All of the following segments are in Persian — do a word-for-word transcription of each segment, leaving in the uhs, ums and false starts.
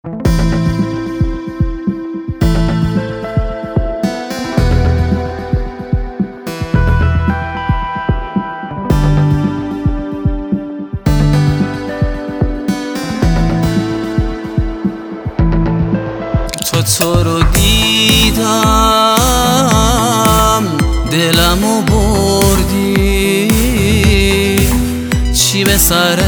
تو تو رو دیدم دلمو بردی، چی به سر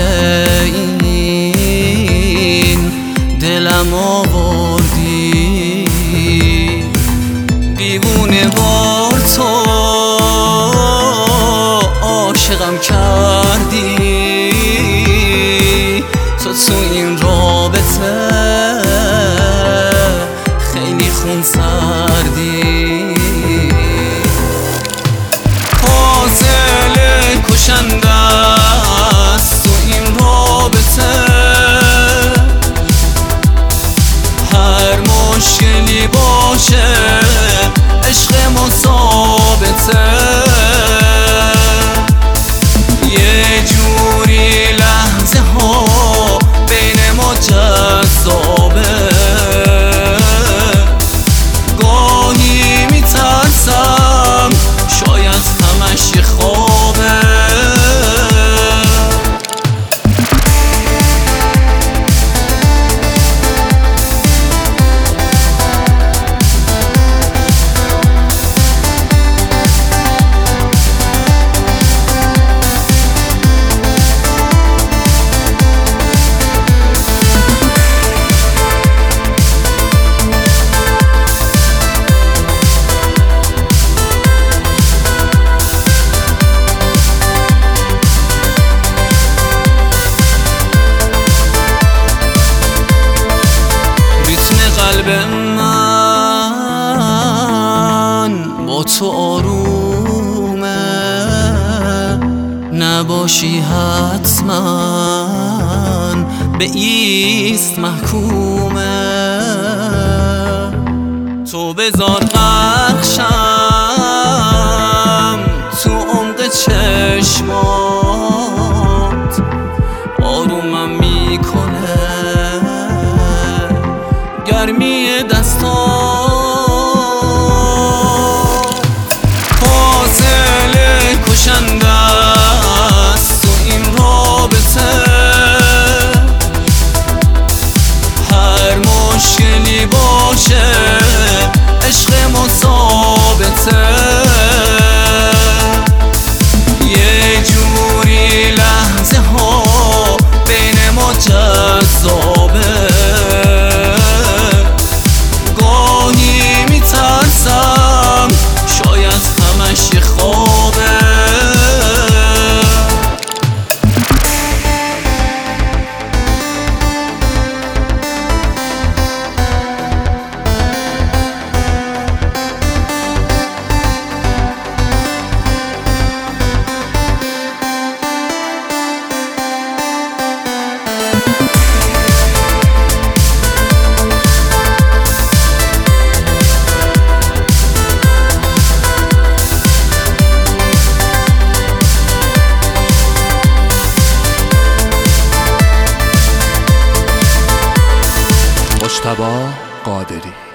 این دلم آوردی؟ دیوونه وار تو عاشقم کردی، تو تو این رابطه خیلی خون سردی. قاتل کشنده است تو این رابطه، هر مشکلی باشه عشق ما ثابته، یه جوری لحظه ها بین ما جذابه، گاهی میترسم شاید همش یه خوابه. قلب من با تو آرومه، نباشی حتما به ایست محکومه. تو بذار نقشم تو عمق چشمات، آرومم میکنه گرمی دستات. قاتل کشنده است تو این رابطه، هر مشکلی باشه عشق ما ثابته، یه جوری لحظه ها بین ما جذابه، ترسم شاید همش یه خوابه. مجتبی قادری.